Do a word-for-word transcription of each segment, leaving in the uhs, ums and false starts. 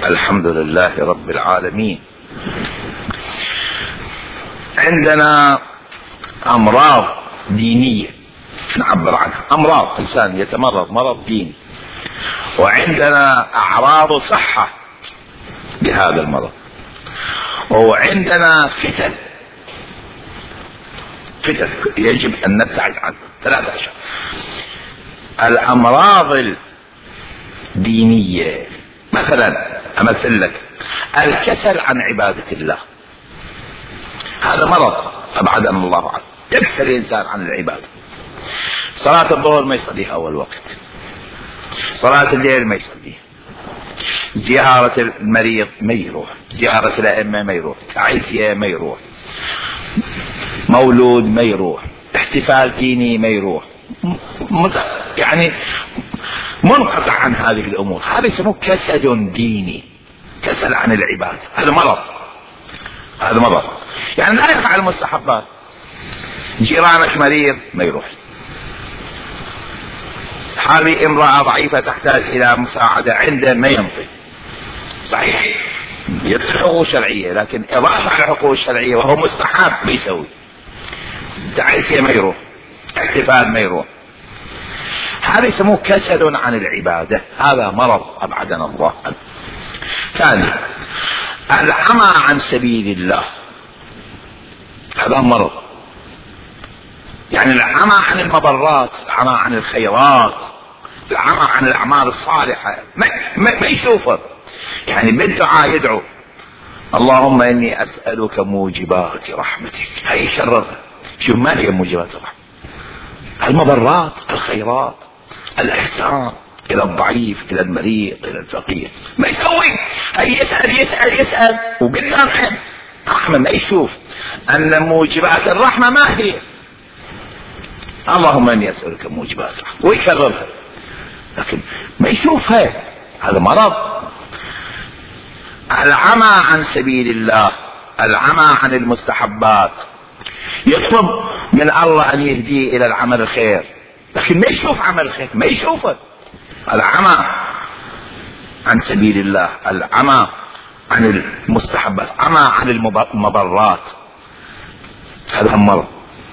الحمد لله رب العالمين. عندنا أمراض دينية نعبر عنها، أمراض إنسان يتمرض مرض ديني، وعندنا أعراض صحة بهذا المرض، وعندنا فتن فتن يجب أن نبتعد عنها. ثلاثة أشياء: الأمراض الدينية، مثلا أمثل لك الكسل عن عبادة الله، هذا مرض أبعدنا الله عنه، يكسل الإنسان عن العبادة. صلاة الظهر ما يصليها أول وقت، صلاة الليل ما يصليها، زيارة المريض ما يروح، زيارة الأئمة ما يروح، تعزية ما يروح، مولود ما يروح، احتفال ديني ما يروح، يعني منقطع عن هذه الأمور. هذا يسموه كسل ديني، كسل عن العبادة. هذا مرض، هذا مرض يعني لا يفعل المستحبات. جيرانك مريض ما يروح، هذه امرأة ضعيفة تحتاج إلى مساعدة عنده ما ينطي. صحيح يدخل حقوق شرعية، لكن إضافة على الحقوق الشرعية وهو مستحب ما يسوي. تعزية ما يروح، احتفال ما يروح. هذا يسموه كسل عن العبادة، هذا مرض أبعدنا الله عنه. ثاني، العمى عن سبيل الله، هذا مرض، يعني العمى عن المبرات، العمى عن الخيرات، العمى عن الأعمال الصالحة، ما, ما, ما يشوفه. يعني بالدعاء يدعو اللهم إني أسألك موجبات رحمتك، هاي شرفها. شوف ما هي موجبات الرحمة؟ المبرات، الخيرات، الإحسان إلى الضعيف، إلى المريض، إلى الفقير. ما يسوي، هاي يسأل يسأل يسأل وقدام رحمة ما يشوف أن موجبات الرحمة ما هي. اللهم إني أسألك موجبات الرحمة ويكررها، لكن ما يشوفها. هذا مرض. العمى عن سبيل الله، العمى عن المستحبات، يطلب من الله أن يهديه إلى العمل الخير، لكن ما يشوف عمل الخير، ما يشوفه. العمى عن سبيل الله، العمى عن المستحبات، عمى عن المبرات، هذا مرض.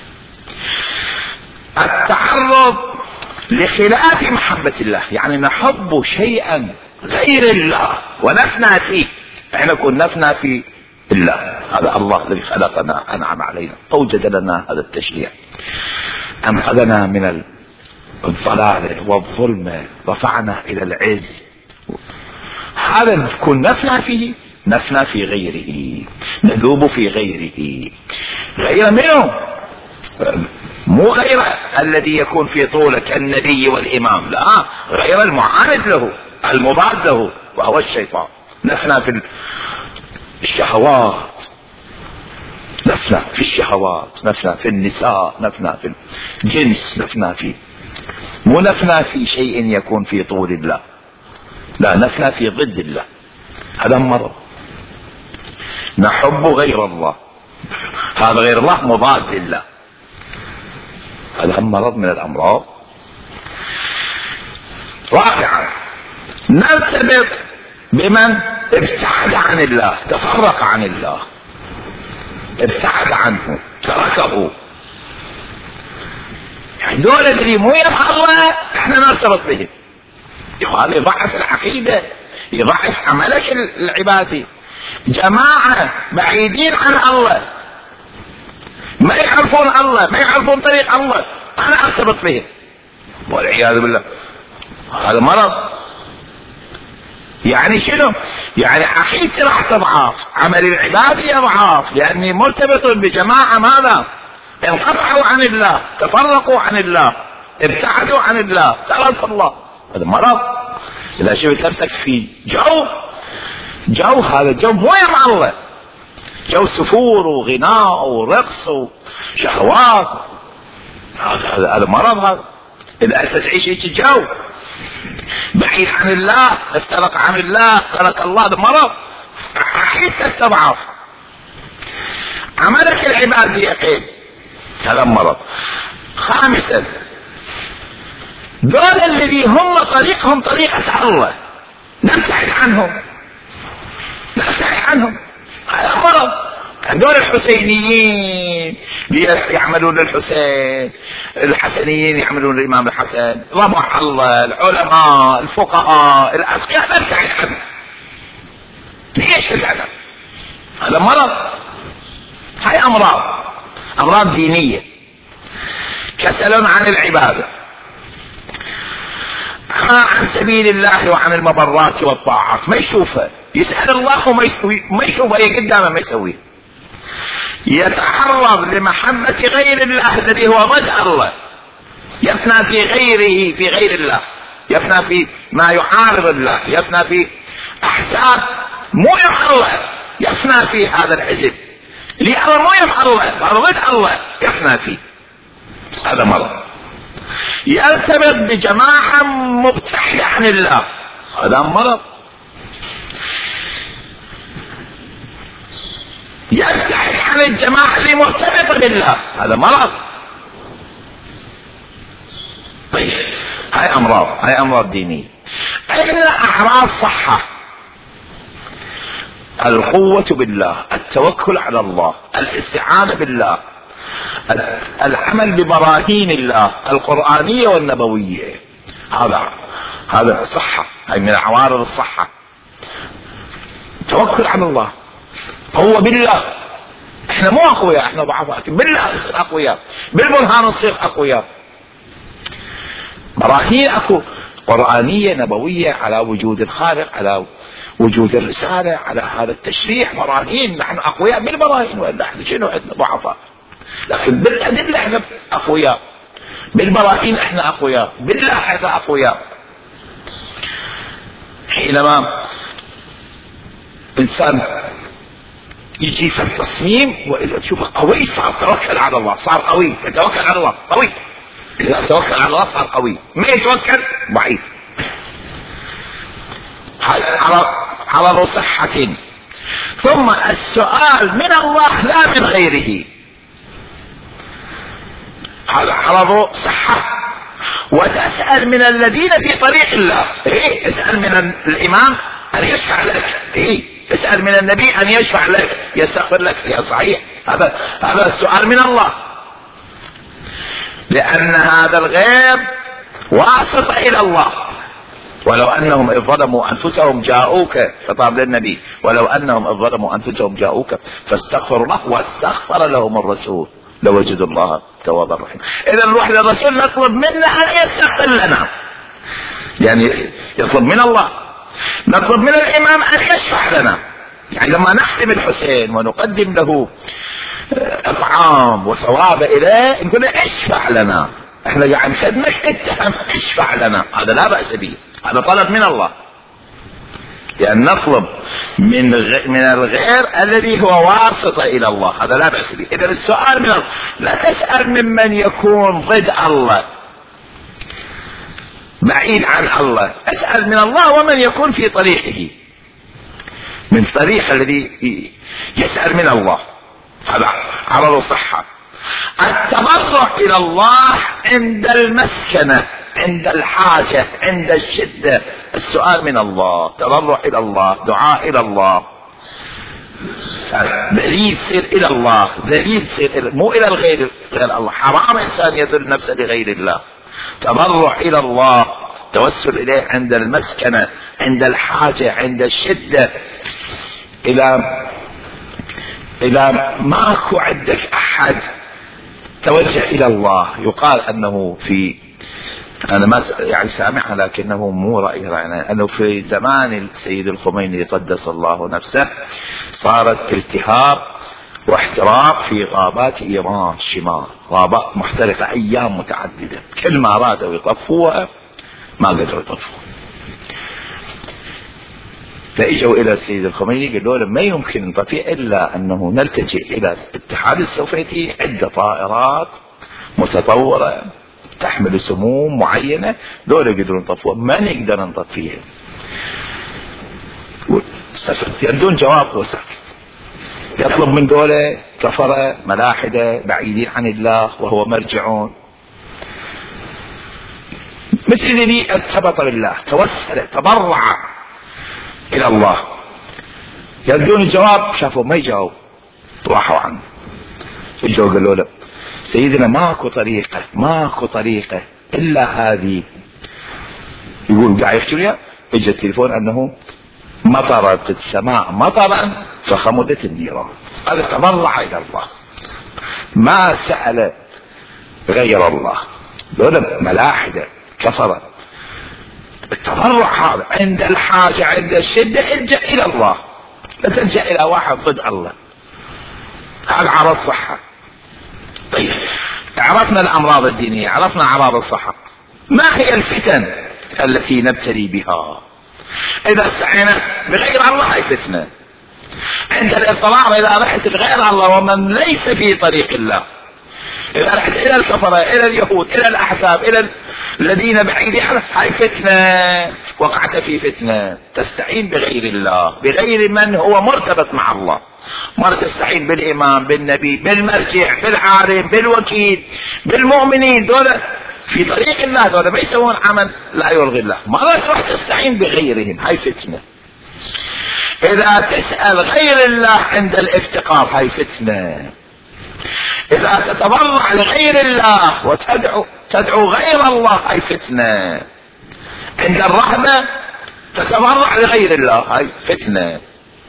التعرض لخلاف محبة الله، يعني نحب شيئا غير الله ونفنى فيه. احنا كنا نفنى في الله، هذا الله الذي خلقنا، أنعم علينا، أوجد لنا هذا التشريع، أنقذنا من الضلال والظلم، رفعنا إلى العز. هذا نكون نفنى فيه، نفنى في غيره، نذوب في غيره. غير منه، مو غير الذي يكون في طوله كالنبي والإمام، لا، غير المعاند له، المضاد له، وهو الشيطان. نفنى في الشهوات، نفنى في الشهوات، نفنى في النساء، نفنى في الجنس، نفنى في، مو نفنى في شيء يكون في طول الله، لا، نفنى في ضد الله. هذا مرض. نحب غير الله، هذا غير الله مضاد لله، هذا مرض من الأمراض. رابعا، نرتبط بمن ابتعد عن الله، تفرق عن الله، ابتعد عنه، تركه. يعني دول اللي مو يبقى الله احنا نرتبط بهم. هذا يضعف العقيدة، يضعف عملك العبادي. جماعة بعيدين عن الله، ما يعرفون الله، ما يعرفون طريق الله، انا ارتبط بهم، والعياذ بالله. هذا مرض. يعني شنو؟ يعني عقيدتي راح تضعف، عمل العبادي يضعف، لاني مرتبط بجماعة ماذا؟ انقطعوا عن الله، تفرقوا عن الله، ابتعدوا عن الله، تركوا الله. هذا مرض. اذا شفت نفسك في جو جو هذا جو مو مع الله، جو سفور وغناء ورقص وشهوات، هذا هذا مرض. هذا اذا انت تعيش هيك جو بعيد عن الله، افترق عن الله، ترك الله، هذا مرض. عقيدتك تضعف، عملك العبادي يقل، هذا مرض. خامسا، دول الذي هم طريقهم طريقة الله، نبتعد عنهم. عنهم. هذا مرض. هذول الحسينيين يعملون للحسين، الحسنيين يعملون للإمام الحسن، رمح الله، العلماء الفقهاء الأذكياء نبتعد عنهم. ليش هذا؟ هذا مرض. هاي أمراض، أمراض دينية. كسل عن العبادة، عن سبيل الله وعن المبرات والطاعات. ما يشوفه، يسأل الله وما يسوي، ما يشوفه قدامه ما يسويه. يتعرض لمحبة غير الله الذي هو ضد الله، يفنى في غيره، في غير الله، يفنى في ما يعارض الله، يفنى في أحساب مو يفعل الله، يفنى في هذا الحزب اللي الله مو يفعل الله، ضد الله يفنى فيه. هذا مرض. يرتبط بجماعة مبتعدة عن الله، هذا مرض. يبتعد عن الجماعة اللي مرتبطة بالله، هذا مرض. طيب هاي أمراض، هاي أمراض دينية. عندنا أعراض صحة: القوة بالله، التوكل على الله، الاستعانة بالله، العمل ببراهين الله القرآنية والنبوية. هذا هذا صحة، هاي من عوارض الصحة. توكل على الله، قوة بالله. احنا مو اقوياء، احنا ضعفاء، بالله نصير اقوياء، بالبرهان نصير اقوياء. براهين اكو قرآنية نبوية على وجود الخالق، على وجود الرسالة، على هذا التشريع، براهين. نحن اقوياء بالبراهين، ولا احنا شنو عندنا ضعفاء؟ لكن بالأدلة احنا اقوياء، بالبراهين احنا اقوياء، بالله احنا اقوياء. حينما انسان يجي في التصميم واذا تشوفه قوي صار توكل على الله، صار قوي، يتوكل على الله قوي. اذا توكل على الله صار قوي، ما يتوكل ضعيف. عرض صحة. ثم السؤال من الله لا من غيره، هذا عرض صحة. وتسأل من الذين في طريق الله، إيه؟ اسأل من الإمام أن يشفع لك، إيه؟ اسأل من النبي أن يشفع لك، يستغفر لك، يا صحيح. هذا هذا السؤال من الله، لأن هذا الغيب واسطة إلى الله. ولو أنهم إذ ظلموا أنفسهم جاءوك، خطاب للنبي، ولو أنهم إذ ظلموا أنفسهم جاءوك فاستغفروا الله واستغفر لهم الرسول لوجدوا الله توابا رحيما. إذا نروح للرسول نطلب منه أن يستغفر لنا، يعني يطلب من الله. نطلب من الإمام أن يشفع لنا، يعني لما نحتم الحسين ونقدم له أطعام وثواب إليه نقول له اشفع لنا، احنا قاعد نخدمك اتهم، اشفع لنا. هذا لا بأس به، هذا طلب من الله، يعني نطلب من غ... من الغير الذي هو واسطة إلى الله، هذا لا بأس به. إذا السؤال من الله، لا تسأل ممن يكون ضد الله بعيد عن الله، اسأل من الله ومن يكون في طريقه، من طريق الذي يسأل من الله. هذا عرض صحة. التضرع إلى الله عند المسكنة، عند الحاجة، عند الشدة، السؤال من الله، تضرع إلى الله، دعاء إلى الله، ذليل سير إلى الله، ذليل سير إلى، مو إلى الغير، غير الله. حرام إنسان يذل نفسه لغير الله. تضرع إلى الله، توسل إليه عند المسكنة، عند الحاجة، عند الشدة، إلى إلى ماكو عندك أحد توجه إلى الله. يقال أنه في، أنا ما يعني سامعها لكنه مو رأي، يعني أنه في زمان السيد الخميني قدس الله نفسه صارت التهاب واحتراق في غابات إيران الشمال، غابات محترقة أيام متعددة، كل ما أرادوا يطفوها ما قدروا يطفوها. فاجوا الى السيد الخميني قالوا له ما يمكن نطفئ الا انه نلتجئ الى الاتحاد السوفيتي، عده طائرات متطوره تحمل سموم معينه، دول يقدرون يطفوها، ما نقدر نطفيها. يردون جواب وسكت. يطلب من دولة كفرة ملاحدة بعيدين عن الله وهو مرجعون، مثل الذي ارتبط بالله، توسل، تضرع إلى الله. يردون الجواب، شافوا ما يجاوب راحوا عنه. اجوا قالوا له سيدنا ماكو طريقة ماكو طريقة الا هذه. يقول قاعد يحكي لي، اجى التليفون انه مطرت السماء مطرا فخمدت النيران. هذا تضرع الى الله، ما سأل غير الله. دول ملاحدة كفرة. التضرع هذا عند الحاجة عند الشدة الجأ الى الله، لا تلجأ الى واحد ضد الله. هذا عرض صحة. طيب عرفنا الامراض الدينية، عرفنا اعراض الصحة. ما هي الفتن التي نبتلي بها؟ اذا استعينا بغير الله هي فتنة. عند الاضطرار اذا رحت لغير الله ومن ليس في طريق الله، اذا رحت الى الكفرة الى اليهود الى الاحزاب الى الذين بعيد عنه، هاي فتنة. وقعت في فتنة. تستعين بغير الله، بغير من هو مرتبط مع الله. مرة تستعين بالامام بالنبي بالمرجع بالعالم بالوكيل بالمؤمنين، دول في طريق الله، دول ما يسوون عمل لا يرضي الله. مرة تروح تستعين بغيرهم، هاي فتنة. اذا تسأل غير الله عند الافتقار، هاي فتنة. اذا تتضرع لغير الله وتدعو تدعو غير الله، هاي فتنة. عند الرحمة تتضرع لغير الله، هاي فتنة.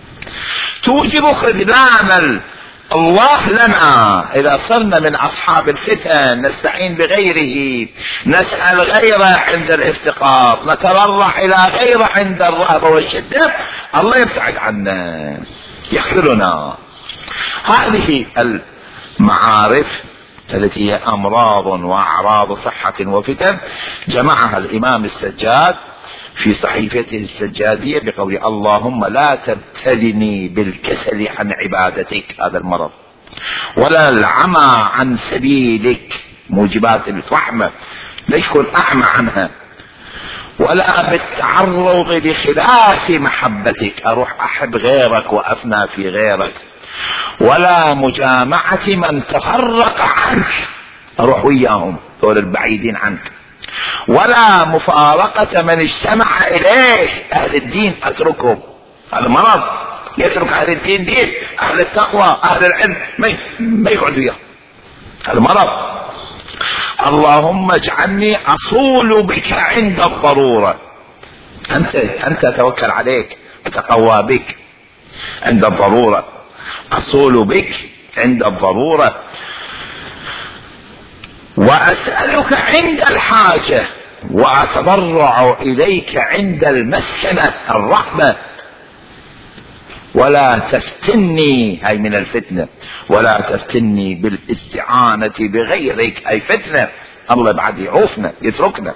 توجب خذلان الله لنا. اذا صرنا من اصحاب الفتن نستعين بغيره، نسأل غيره عند الافتقار، نتضرع الى غيره عند الرهبة والشدة، الله يبتعد عنا يخذلنا. هذه المعارف التي هي امراض واعراض صحة وفتن جمعها الامام السجاد في صحيفته السجادية بقول اللهم لا تبتلني بالكسل عن عبادتك، هذا المرض، ولا العمى عن سبيلك، موجبات الرحمة لا يكون اعمى عنها، ولا بالتعرض لخلاف محبتك، اروح احب غيرك وافنى في غيرك، ولا مجامعة من تفرق عنك، اروح وياهم دول البعيدين عنك، ولا مفارقة من اجتمع اليه. اهل الدين اتركهم، هذا مرض. يترك اهل الدين دين، اهل التقوى اهل العلم ما يقعد وياه، هذا مرض. اللهم اجعلني اصول بك عند الضرورة. انت انت اتوكل عليك، اتقوى بك عند الضرورة، اصول بك عند الضرورة، واسألك عند الحاجة، واتضرع اليك عند المسكنة الرحمة، ولا تفتني، هاي من الفتنة، ولا تفتني بالاستعانة بغيرك، اي فتنة. الله بعد يعوفنا يتركنا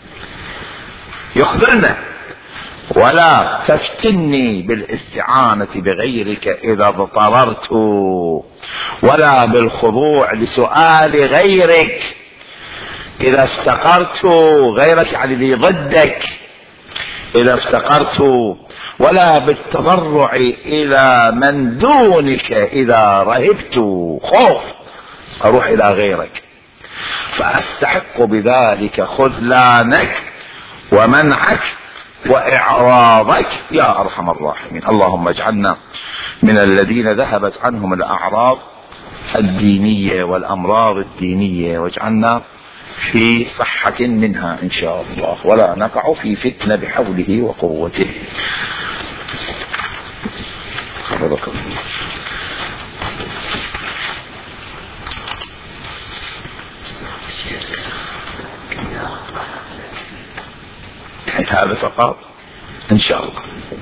يخذلنا. ولا تفتني بالاستعانة بغيرك اذا اضطررت، ولا بالخضوع لسؤال غيرك اذا افتقرت، غيرك يعني اللي ضدك اذا افتقرت، ولا بالتضرع الى من دونك اذا رهبت، خوف اروح الى غيرك، فاستحق بذلك خذلانك ومنعك واعراضك يا ارحم الراحمين. اللهم اجعلنا من الذين ذهبت عنهم الاعراض الدينية والامراض الدينية، واجعلنا في صحة منها ان شاء الله، ولا نقع في فتنة بحوله وقوته. حفظك الله. هذا فقط ان شاء الله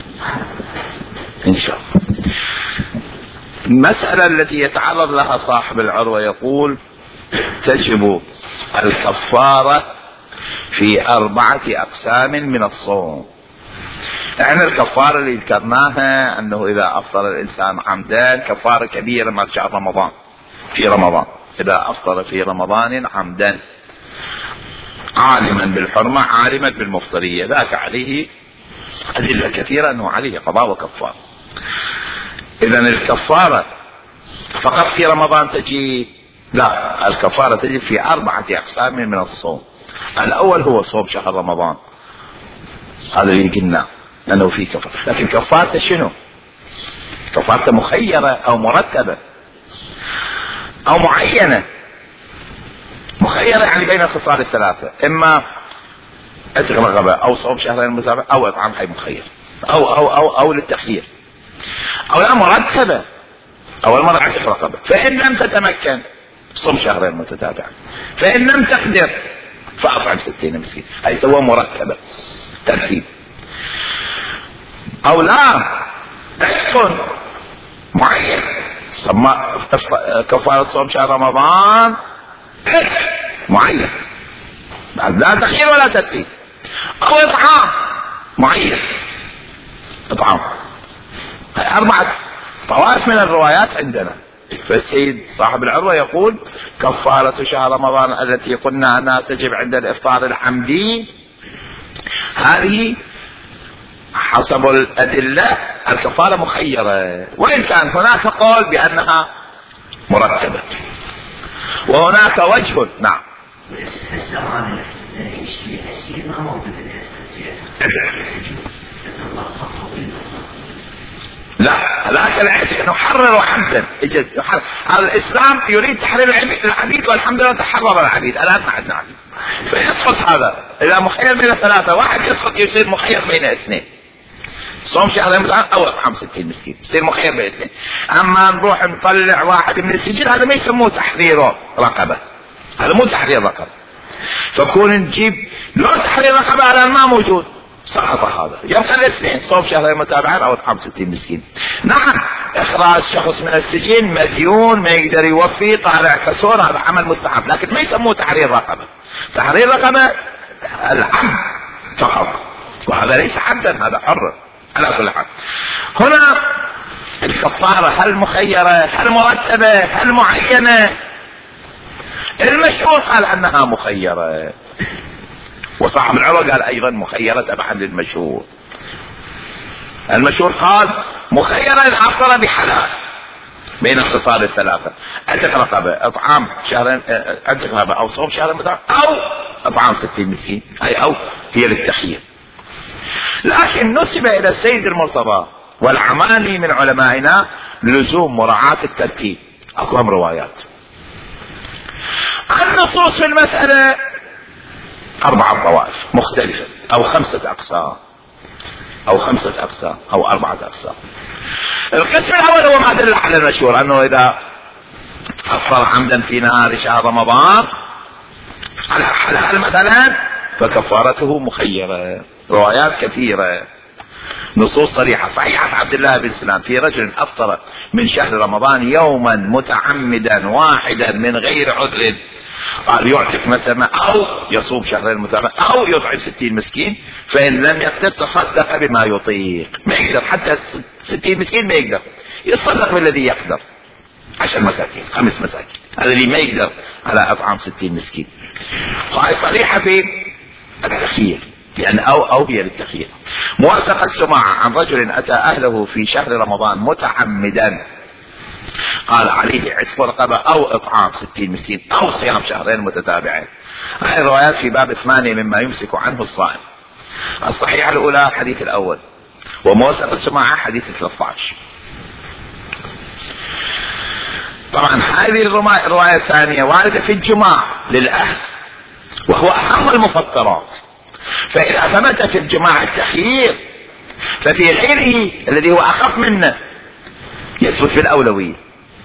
ان شاء الله. المسألة التي يتعرض لها صاحب العروة يقول تجب الكفارة في أربعة أقسام من الصوم. يعني الكفارة اللي ذكرناها أنه إذا أفطر الإنسان عمدا كفارة كبيرة ما شهر رمضان، في رمضان إذا أفطر في رمضان عمدا عالما بالحرمة عالما بالمفطرية، ذاك عليه أدلة كثيرة أنه عليه قضاء وكفارة. إذن الكفارة فقط في رمضان تجي؟ لا، الكفارة تجي في أربعة أقسام من الصوم. الأول هو صوم شهر رمضان، هذا اللي قلنا أنه فيه كفارة. لكن كفارة شنو؟ كفارته مخيرة او مرتبة او معينة. مخيرة يعني بين الخصال الثلاثة، اما عتق رقبة او صوم شهرين متابعة او اطعام حي مخير او او او او للتخيير، او لا مرتبة. اول مرة عتق رقبة، فان لم تتمكن صوم شهرين متتابعة، فان لم تقدر فاطعم ستين مسكين. هاي سوى مرتبة ترتيب. او لا عتق معين، كفارة صوم شهر رمضان معين لا تخيير ولا ترتيب، او اطعام معين اطعام. اربعة طوائف من الروايات عندنا. فالسيد صاحب العروة يقول كفارة شهر رمضان التي قلنا انها تجب عند الافطار العمدي، هذه حسب الأدلة الكفارة مخيرة، وإن كان هناك قول بأنها مرتبة، وهناك وجه. نعم. لا لا العتق نحرر عبدا. الإسلام يريد تحرير العبيد، والحمد لله تحرر العبيد. الآن ما عندنا عبيد، فيسقط هذا. إذا مخير بين ثلاثة، واحد يسقط يصير مخير بين اثنين، صوم شهرين متعامل او اطعام ستين مسكين، يصير مخير بين اثنين. اما نروح نطلع واحد من السجن، هذا ما يسموه تحرير رقبة، هذا مو تحرير رقبة. فكون نجيب لو تحرير رقبة الان ما موجود، سقط هذا. يبقى الاثنين، صوم شهرين متابعين او اطعام ستين مسكين. نعم اخراج شخص من السجن مديون ما يقدر يوفي، طالع كسور، هذا عمل مستحب، لكن ما يسموه تحرير رقبة. تحرير رقبة العبد فقط، وهذا ليس عبدا، هذا حر. على كل حال هنا الكفارة هل مخيرة، هل مرتبة، هل معينة؟ المشهور قال انها مخيرة، وصاحب العروة قال ايضا مخيرة تبعا للمشهور. المشهور قال مخيرة الافطر بحلال بين الخصال الثلاثة، عتق رقبة، اطعام شهرين، عتق رقبة او صوم شهرين متابعة او اطعام ستين مسكين، اي او هي للتخيير. لكن نسب الى السيد المرتضى والعماني من علمائنا لزوم مراعاة الترتيب. اكو هم روايات. النصوص في المسألة اربعة طوائف مختلفة، او خمسة اقسام، او خمسة اقسام، او اربعة اقسام. القسم الاول هو ما دل على المشهور، انه اذا افطر عمدا في نهار شهر رمضان على حلال مثلا فكفارته مخيرة. روايات كثيرة، نصوص صريحة صحيحة. عبد الله بن سلام في رجل افطر من شهر رمضان يوما متعمدا واحدا من غير عذر، قال يعتق مثلا او يصوم شهرين متابعة او يطعم ستين مسكين، فان لم يقدر تصدق بما يطيق. ما يقدر حتى ستين مسكين، ما يقدر يتصدق بالذي يقدر، عشر مساكين، خمس مساكين، هذا اللي ما يقدر على اطعام ستين مسكين. وهي صريحة في التخيير، لأن أو أو هي للتخيير. موافقة سماعة عن رجل أتى أهله في شهر رمضان متعمدا، قال عليه عتق رقبة أو إطعام ستين مسكين أو صيام شهرين متتابعين. هذه الروايات في باب ثمانية مما يمسك عنه الصائم. الصحيحة الأولى حديث الأول، وموافقة سماعة حديث ثلاثة عشر. طبعا هذه الرواية الثانية واردة في الجماع للأهل، وهو أهم المفطرات. فإذا ثبت في الجماع التخيير، ففي غيره الذي هو أخف منه يثبت في الأولوية.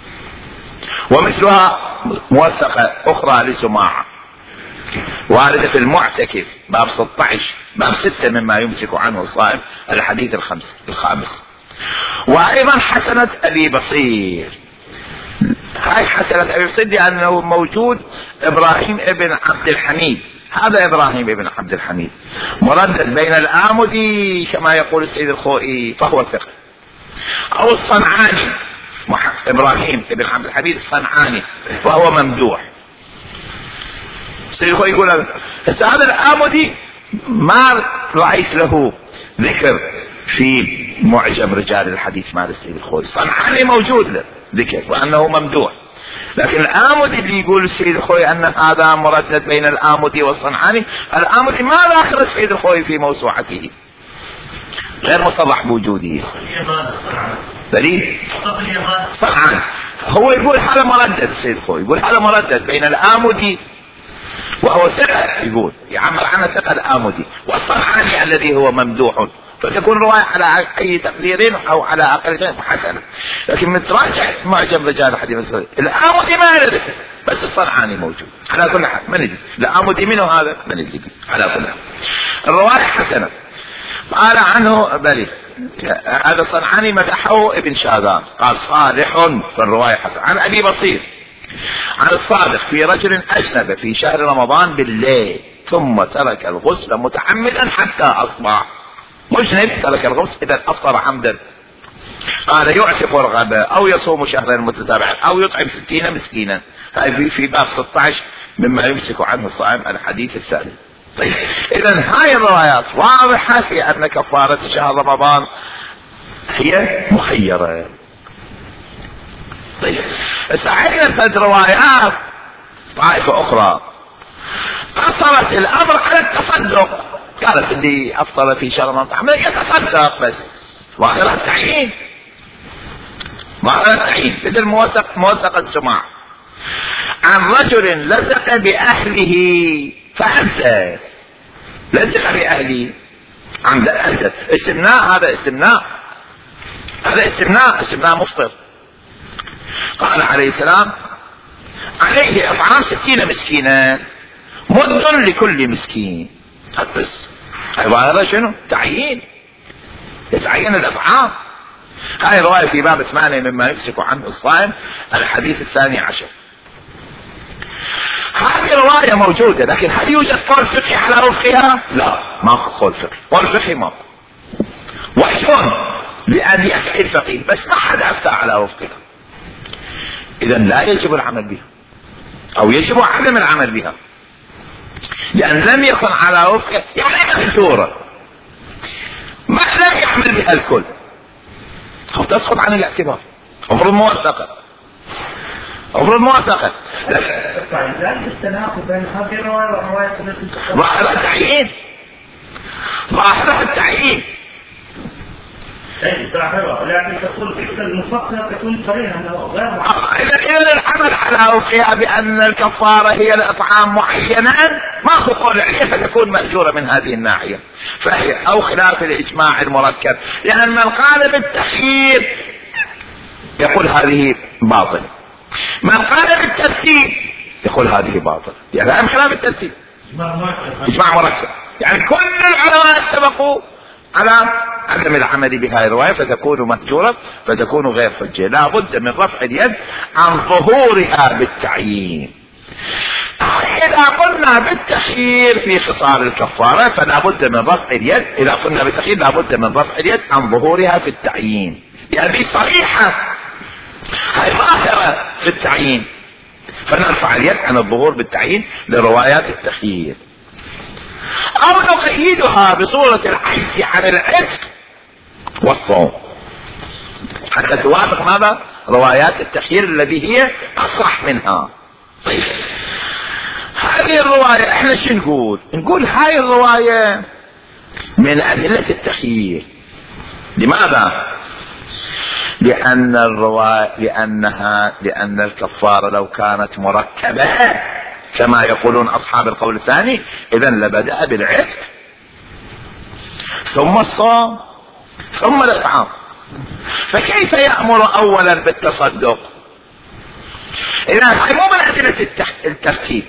ومثلها موثقة أخرى لسماعة واردة في المعتكف باب ستة عشر، باب ستة مما يمسك عنه الصائم، الحديث الخمس الخامس. وأيضا حسنة أبي بصير، هاي حسنة أبي بصير لأنه موجود إبراهيم ابن عبد الحميد، هذا إبراهيم ابن عبد الحميد مردد بين الآمدي كما يقول السيد الخوئي فهو ثقة، أو الصنعاني إبراهيم ابن عبد الحميد الصنعاني فهو ممدوح. السيد الخوئي يقول هذا الآمدي ما رأيت له ذكر في معجم رجال الحديث مال السيد الخوئي. الصنعاني موجود له ذكر وأنه ممدوح، لكن الآمدي اللي يقول السيد الخوئي أن هذا مردد بين الآمدي والصنعاني، الآمدي ما ذكر السيد الخوئي في موسوعته. غير مصرح بوجوده. دليل صنعان. هو يقول هذا مردد، السيد خوي يقول هذا مردد بين الآمدي وهو ثقة، يقول يعمل عنه ثقة الآمدي، والصنعاني الذي هو ممدوح، فتكون رواية على أي تقديرين أو على أقل حسنة. لكن متراجع معجم رجال الحديث الآمدي ما يرد، بس الصنعاني موجود. على كل حال ما ندري الآمدي منه هذا ما ندري. على كل حال الرواية حسنة. قال عنه بلي هذا الصنعاني مدحه ابن شاذان قال صالح في الرواية حسنة. عن أبي بصير عن الصادق في رجل أجنب في شهر رمضان بالليل ثم ترك الغسل متعمدا حتى أصبح. مجنب ترك الغسل إذا أفطر عمدا، قال يعتق رقبة أو يصوم شهرين متتابعين أو يطعم ستين مسكينا. هذه في باب ستة عشر مما يمسك عنه الصائم الحديث الثالث. طيب إذا هاي الروايات واضحة في أن كفارة شهر رمضان هي مخيرة. طيب ساعدنا في الروايات طائفة أخرى قصرت الأمر على التصدق، قالت اللي أفطر في شهر رمضان يتصدق، بس ظاهرة التعيين، ظاهرة التعيين مثل موثق موثق السماع عن رجل لزق بأهله فأنسى، لزق بأهله عند أنسى استثناء، هذا استثناء، هذا استثناء، استثناء مفطر. قال عليه السلام عليه إطعام ستين مسكينا مد لكل مسكين. بس هذا شنو؟ تعيين، يتعين الإطعام. هاي رواية في باب ثمانية مما يمسك عنه الصائم الحديث الثاني عشر. هذه رواية موجودة، لكن هل يوجد قول فقهي على وفقها؟ لا، ما قول فقهي، قول فقهي ما وحشون لأن يسعي الفقيه، بس ما حد أفتى على وفقها. إذا لا يجب العمل بها أو يجب عدم العمل بها، لأن لم يكن على وفقه، يعني مهجورة ما لم يحمل بها الكل، أو تسقط عن الاعتبار. أمر موثقة، أمر موثقة. ذلك التناقض بين هذه الرواية والرواية التي ظاهرة التعيين، ظاهرة التعيين اي ظاهرة، لكن تقول تلك المفصلة تكون صريحة انه غير إذا العمل على وفقها بأن الكفارة هي الإطعام معينا ما تقول عليه، فتكون مأجورة من هذه الناحية، فهي أو خلاف الإجماع المركب، لأن من قال بالتخيير يقول هذه باطل، من قال بالترتيب يقول هذه باطل، يعني هم خلاف الترتيب إجماع مركب. يعني كل العلماء اتفقوا على عدم العمل بهذه الرواية، فتكون مهجورة، فتكون غير حجة. لا بد من رفع اليد عن ظهورها بالتعيين. إذا قلنا بالتخيير في خصال الكفارة فلا بد من رفع اليد، إذا قلنا بالتخيير لا بد من رفع اليد عن ظهورها في التعيين، يعني صريحة هي ظاهرة في التعيين، فنرفع اليد عن الظهور بالتعيين لروايات التخيير، أو نقيدها بصورة العجز عن العتق والصوم حتى توافق ماذا؟ روايات التخيير الذي هي أصرح منها. طيب هذه الرواية احنا شو نقول؟ نقول هاي الرواية من أدلة التخيير. لماذا؟ لأن الرواية لأنها لأن الكفارة لو كانت مركبة كما يقولون أصحاب القول الثاني إذن لبدأ بالعتق ثم الصوم ثم الإطعام، فكيف يأمر أولا بالتصدق؟ إذن هي مو من أدلة الترتيب،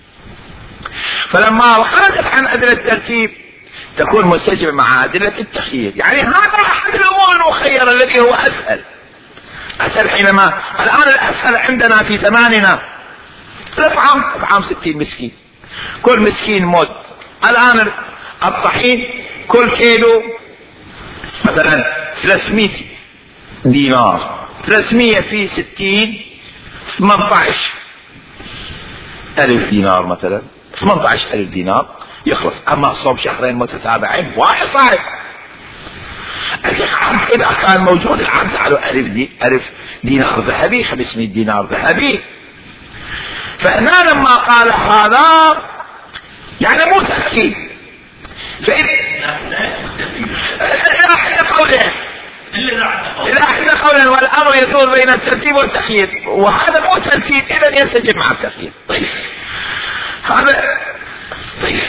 فلما خرجت عن أدلة الترتيب تكون مستجبة مع أدلة التخيير. يعني هذا أحد الأمور المخيرة الذي هو أسهل أسهل حينما الآن الأسهل عندنا في زماننا الإطعام، إطعام ستين مسكين، كل مسكين مد. الآن الطحين كل كيلو مثلا ثلاثمائة دينار، ثلاثمائة في ستين ثمانية عشر ألف دينار مثلا، ثمانية عشر ألف دينار يخلص. أما صوم شهرين متتابعين واحد صاحب العبد إذا كان موجود العبد على ألف, دي ألف دينار ذهبي، خمسمائة دينار ذهبي. فهنا لما قال هذا يعني مو تأكيد، فإن إلى أحد قولين إلى أحد قولين والأمر يدور بين الترتيب والتخيير، وهذا مو ترتيب إذا ينسجم مع التخيير. طيب هذا طيب.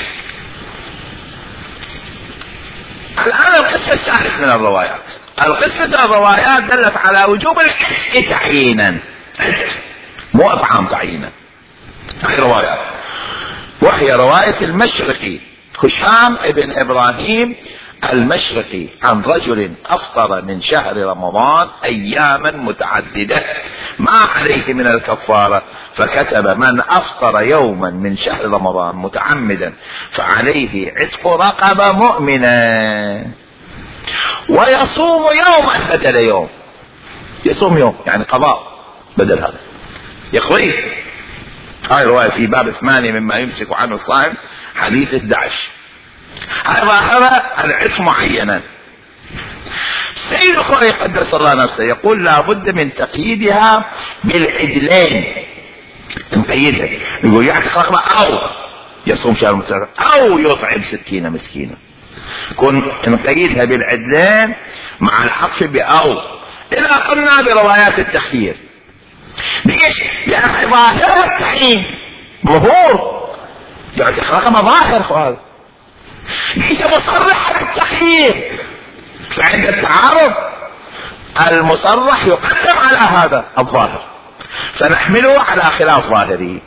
الآن القسم الثالث من الروايات، القسم من الروايات دلت على وجوب العتق تعيينا، مو إطعام تعيينا. هذه روايات، وهي رواية المشرقي هشام ابن إبراهيم المشرقي عن رجل أفطر من شهر رمضان أياما متعددة ما عليه من الكفارة، فكتب من أفطر يوما من شهر رمضان متعمدا فعليه عتق رقبة مؤمنة ويصوم يوما بدل يوم. يصوم يوم يعني قضاء بدل هذا يقضيه. هاي رواية في باب ثمانية مما يمسك عنه الصائم حديث احد عشر. هذا ظاهرة العتق معينا. السيد الخوئي قدس الله نفسه يقول لا بد من تقييدها بالعدلين. نقيدها يقول يعتق رقبة او يصوم شهر متعدد او يطعم ستين مسكينة. كن نقيدها بالعدلين مع العطف بأو. إذا قلنا بروايات التخيير ليش؟ لأن ظاهرها التعيين ظهور يعتق رقبة ظاهر خالص، ليس مصرح على التخيير. فعند التعارض المصرح يقدم على هذا الظاهر فنحمله على خلاف ظاهره.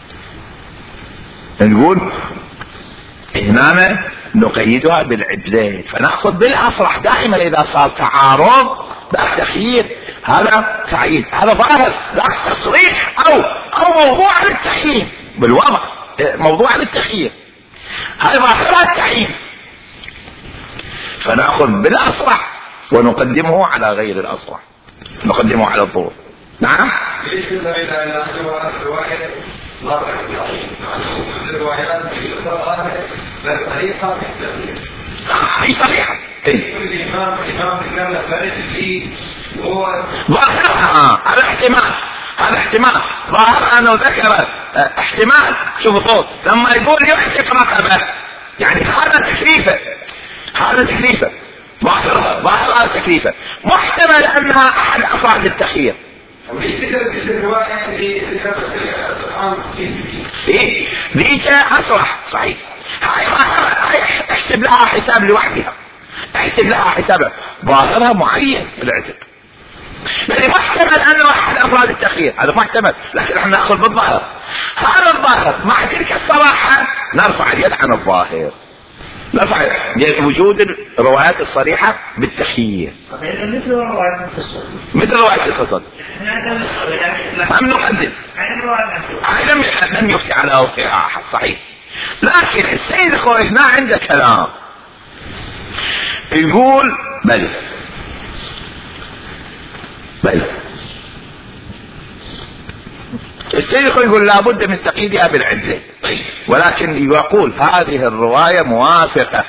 نقول هنا نقيدها بالعدلين فنأخذ بالأصرح دائما. إذا صار تعارض لا تخيير هذا تعيين، هذا ظاهر لا تصريح أو أو موضوع للتخيير بالوضع، موضوع للتخيير هذا ظاهر التعيين، فنأخذ بالأصرح ونقدمه على غير الأصرح، نقدمه على الظهور. نعم هي صحيحة. ظاهرها هذا احتمال، هذا احتمال ظاهر أنه ذكر احتمال. شوف الصوت لما يقول يعتق رقبة يعني هذا تكليفه، هذا تكليفه ظاهرها، ظاهرها تكليفه محتمل أنها أحد أفراد التخيير. ايه ليش أصرح صحيح. هاي احسب لها حساب لوحدها، احسب لها حساب ظاهرها معين بالعتق، يعني محتمل انه احد افراد التخيير، هذا محتمل، لكن احنا ناخذ بالظاهر. هذا الظاهر مع تلك الصراحة نرفع اليد عن الظاهر، نرفع وجود الروايات الصريحة بالتخيير مثل رواية القصة، مثل رواية القصة هم نقدم هذا لم يفتي على وقعها صحيح. لكن السيد الخوئي هنا عنده كلام يقول بل بل السيد الخوئي يقول لابد من تقييدها بالعدل، ولكن يقول هذه الرواية موافقة.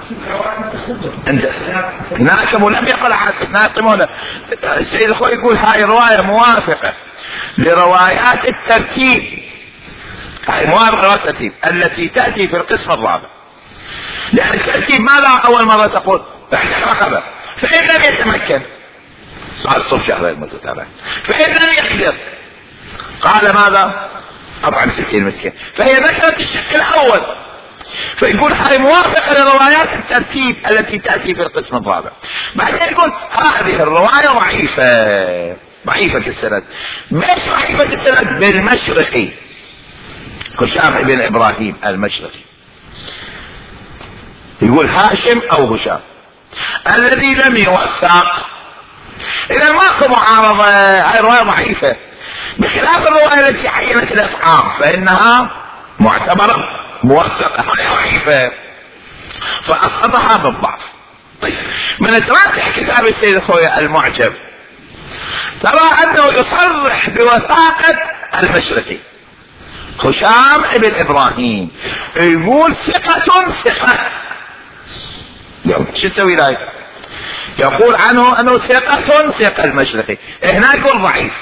ناكم لم يقل أحد ناكم ولا. السيد الخوئي يقول هذه الرواية موافقة لروايات الترتيب، هذه موافقة للترتيب التي تأتي في القسم الرابع. لأن الترتيب ماذا أول مرة تقول احتق رقبة، فإن لم يتمكن قال صوم شهرين متتابعين، فإن لم يقدر قال ماذا أطعم ستين مسكين. فهي ذكرت الشق الأول، فيقول هذه موافقة لروايات الترتيب التي تأتي في القسم الرابع. بعدين يقول هذه الرواية ضعيفة، ضعيفة السند. مش ضعيفة السند بالمشرقي هشام ابن إبراهيم المشرقي، يقول هاشم أو هشام الذي لم يوثق. إذا ماكو معارضة، هاي رواية ضعيفة بخلاف الرواية التي عينت الأطعام فإنها معتبرة موثقة، هاي ضعيفة فأصابها بالضعف. طيب من تراجع كتاب السيد الخوئي المعجب ترى أنه يصرح بوثاقة المشرقي هشام ابن إبراهيم، يقول ثقة ثقة. شو يسوي ذلك؟ يقول عنه أنه ثقة ثقة المشرقي، هنا يقول ضعيف،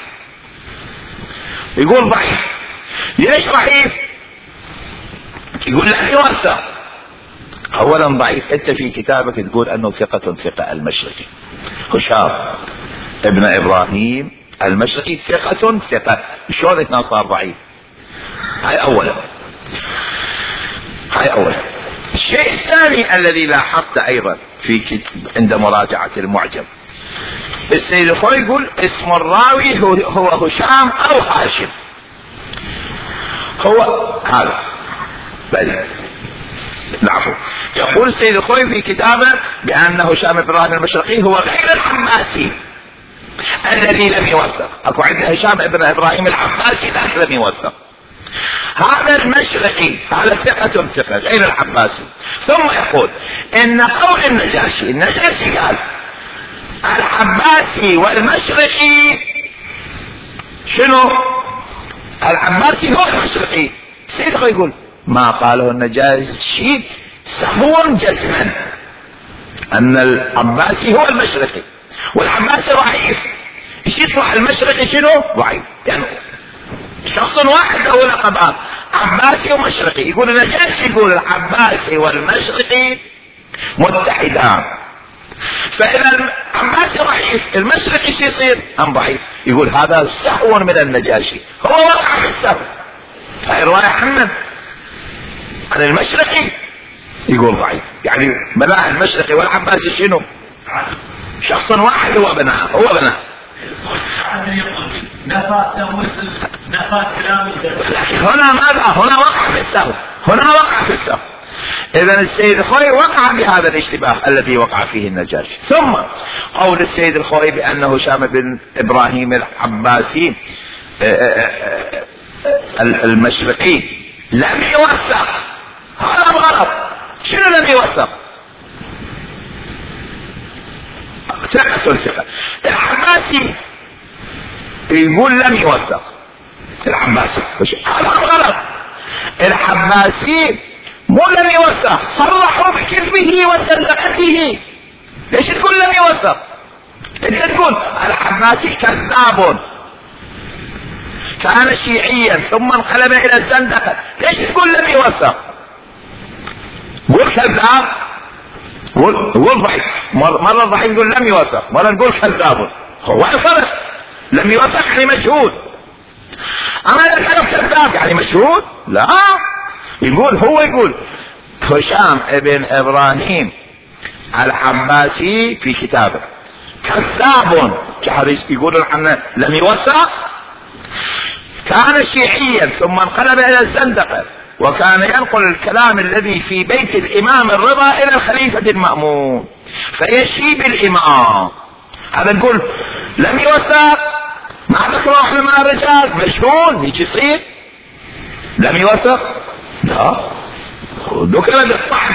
يقول ضعيف. ليش ضعيف؟ يقول لم يوثق. اولا ضعيف. انت في كتابك تقول انه ثقة ثقة المشرقي، هشام ابن ابراهيم المشرقي ثقة ثقة، شلون اثنان صار ضعيف؟ هاي اولا. هاي اولا. الشيء الثاني الذي لاحظت ايضا في كتاب عند مراجعة المعجم، السيد الخوي يقول اسم الراوي هو, هو هشام او هاشم. هو هذا بل العفو. يقول السيد الخوي في كتابه بأن هشام بن ابراهيم المشرقي هو غير العباسي الذي لم يوثق. اكو عندنا هشام بن ابراهيم العباسي لكن لم يوثق. هذا المشرقي هذا ثقة ثقة غير العباسي. ثم يقول ان قول النجاشي، النجاشي قال العباسي والمشرقي شنو؟ العباسي هو المشرقي. السيد الخوي يقول ما قاله النجاشي سهوا جزما ان العباسي هو المشرقي والعباسي ضعيف. ايش يصلح المشرقي شنو؟ ضعيف. يعني شخص واحد او لقبان عباسي ومشرقي. يقول النجاشي يقول العباسي والمشرقي متحدان، فاذا العباسي ضعيف المشرقي شو يصير؟ ام ضعيف. يقول هذا سهو من النجاشي، هو وقع في السهو. هاي رواية عن عن المشرقي يقول ضعيف. يعني بناء المشرقي والعباسي شنو؟ شخص واحد هو بناء هو بناء هنا ماذا؟ هنا وقع في السهو، هنا وقع في السهو. اذا السيد الخوي وقع بهذا الاشتباه الذي وقع فيه النجاشي. ثم قول السيد الخوي بانه هشام بن ابراهيم العباسي المشرقي لم يوثق، هذا غلط. شنو لم يوثق؟ ثقة ثقة. العباسي يقول لم يوثق العباسي، هذا غلط. العباسي مو لم يوثق، صرحوا بكذبه وسلقته. ليش تقول لم يوثق؟ انت تقول العباسي كذاب كان شيعيا ثم انقلب الى الزندقة. ليش تقول لم يوثق؟ قول كذاب، قول قول ضعيف. مرة ضعيف يقول لم يوثق، مرة نقول كذاب. هو الفرق. لم يوثق يعني مشهود، اما اذا كان كذاب يعني مشهود لا. يقول هو يقول هشام ابن ابراهيم العباسي في كتابه كذاب، يقول عنه لم يوثق. كان شيعيا ثم انقلب الى الزندقة، وكان ينقل الكلام الذي في بيت الامام الرضا الى الخليفة المأمون فيشي بالامام. هذا نقول لم يوثق، ما ذكر واحد من الرجال مشهور هيك يصير لم يوثق؟ لا، ذكر بالطعن.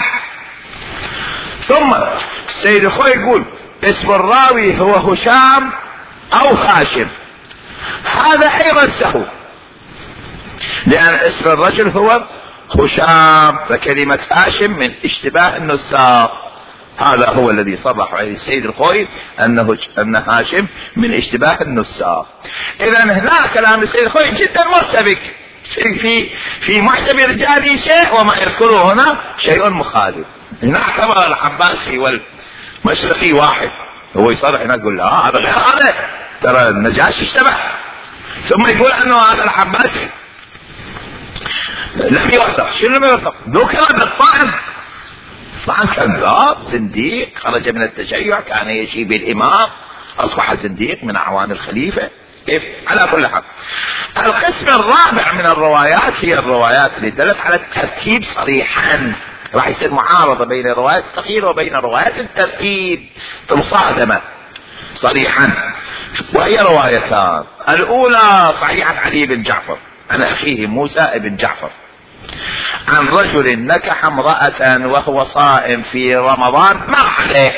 ثم السيد الخوي يقول اسم الراوي هو هشام او هاشم، هذا ايضا سهو لان اسم الرجل هو هشام، فكلمة هاشم من اشتباه النساق. هذا هو الذي صرح عليه السيد الخوي انه ان هاشم من اشتباه النساق. اذا هنا كلام السيد الخوي جدا مرتبك، في في في معجم رجالي شيء وما يذكره هنا شيء مخالف. هنا اعتبر العباسي والمشرقي واحد، هو يصرح هنا يقول لا هذا غير هذا، ترى النجاشي اشتبه. ثم يقول انه هذا العباسي لم يوثق. شنو لم يوثق؟ ذكر بالطعن، طعن كذاب زنديق خرج من التشيع، كان يشي بالامام، اصبح زنديق من اعوان الخليفة. كيف؟ على كل حال القسم الرابع من الروايات هي الروايات اللي دلت على الترتيب صريحا. راح يصير معارضة بين روايات التغيير وبين روايات الترتيب، مصادمة صريحا. وهي روايتان. الاولى صحيحة علي بن جعفر عن اخيه موسى بن جعفر عن رجل نكح امرأة وهو صائم في رمضان ما عليه،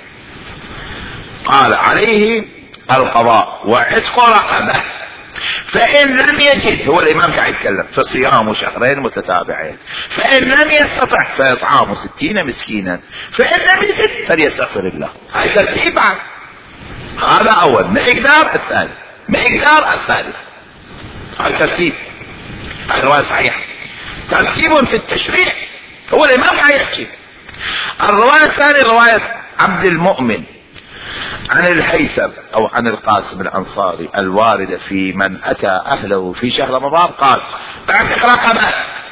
قال عليه القضاء وعتق رقبة، فإن لم يجد، هو الإمام قاعد يتكلم فصيام شهرين متتابعين، فإن لم يستطع فإطعام ستين مسكينا، فإن لم يجد فليستغفر الله. هاي ترتيب. هذا أول مقدار، الثاني مقدار، الثالث. هاي ترتيب. هاي رواية صحيحة، ترتيب في التشريع. هو الإمام قاعد يحكي الرواية الثانية رواية عبد المؤمن عن الهيثم أو عن القاسم الأنصاري الواردة في من أتى أهله في شهر رمضان قال بعتق رقبة.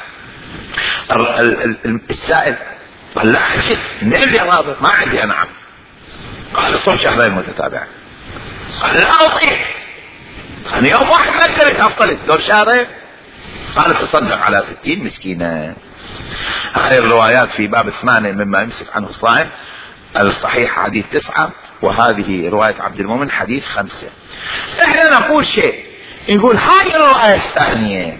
السائل قال لا أجد منين يا رابط؟ ما عندي أنا عم. قال صوم شهرين متتابعين. قال لا أطيق، أنا يوم واحد ما أقدر أفضل دور شهرين. قال تصدق على ستين مسكينة. هذه الروايات في باب ثمانية مما يمسك عنه الصائم. الصحيح حديث تسعة، وهذه رواية عبد المؤمن حديث خمسة. احنا نقول شيء، نقول هذه الرواية الثانية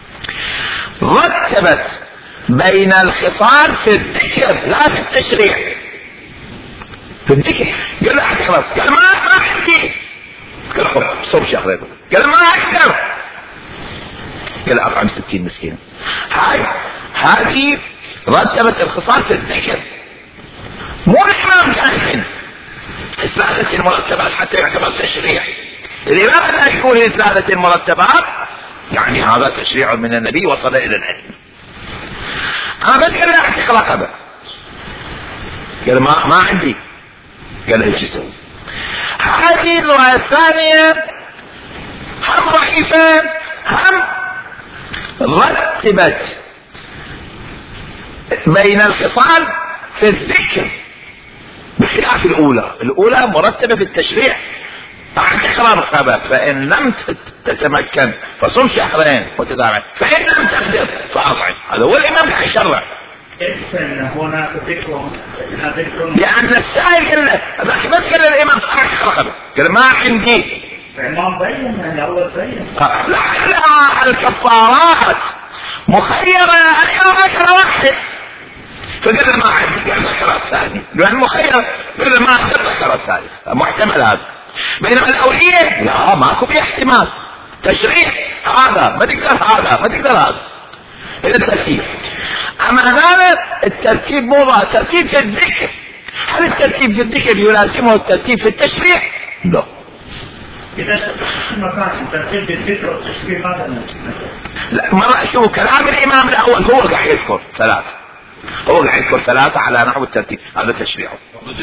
رتبت بين الخصال في الذكر لا في التشريع. في الذكر قال له احترم، قال ما ما عندي، قال خب صوم شهرين، قال ما اقدر، قال اطعم ستين مسكين. هاي هذه رتبت الخصال في الذكر، مو الإمام كان إثبات المرتبات حتى يعتبر تشريع. الإمام لا يقول إثبات المرتبات يعني هذا تشريع من النبي وصل إلى العلم. أنا بذكر لا أعتق رقبة، قال ما ما عندي، قال إيش يسوي؟ هذه الرواية الثانية هم ضعيفة، هم رتبت بين الخصال في الذكر بخلاف الأولى. الأولى مرتبة في التشريع اعتق رقبة، فإن لم تتمكن فصم شهرين متتابعين، فإن لم تقدر فأطعم. هذا هو الإمام قاعد يشرع. هناك ذكر لأن السائل قال له ما تقول الإمام اعتق رقبة، قال ما عندي. الإمام بين يعني أول بين. لا لا الكفارات مخيرة أكثر عشر واحد، فقال ما عندي، قال ذكر الثاني لأن مخير، قال ما أقدر ذكر الثالث، محتمل هذا. بينما الأولية لا ماكو في احتمال، تشريع هذا ما تقدر، هذا ما تقدر، هذا إلى الترتيب. أما هذا الترتيب مو الترتيب في الذكر. هل الترتيب في الذكر يلازمه الترتيب في التشريع؟ لا. إذا مكان ترتيب الذكر والتشريع هذا لا، مرة شو كلام الإمام الأول هو قاعد يذكر ثلاثة، هو قاعد يذكر ثلاثة على نحو الترتيب، هذا تشريعه.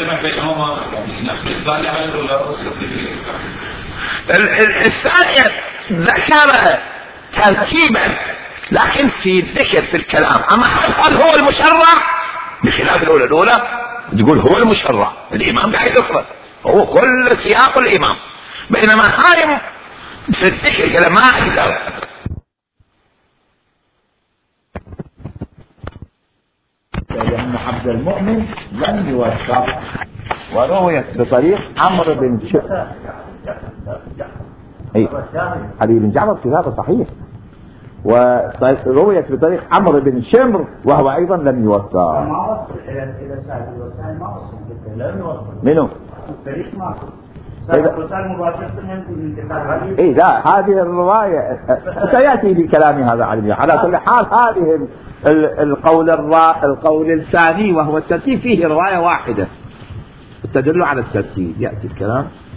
الثانية ذكر ترتيبا لكن في الذكر في الكلام. أما هل هو المشرع؟ بخلاف الأولى، الأولى يقول هو المشرع، الإمام قاعد يذكره، هو كل سياق الإمام. بينما هاي في الذكر كلام ما أقدر. لأن عبد المؤمن لم يوثق، ورويت بطريق عمرو بن شعبة. اي علي بن جعفر كتابه صحيح، ورويت بطريق عمرو بن شمر وهو ايضا لم يوثق. ما وصل الى سعد الوسائل، ما وصل لم يوثق منو؟ الطريق ما الوسائل مباشرة من كتاب علي. اي لا، هذه الرواية سيأتي في كلام هذا علي. على كل حال هذه القول الرا القول الثاني وهو الترتيب فيه رواية واحدة تدل على الترتيب، يأتي الكلام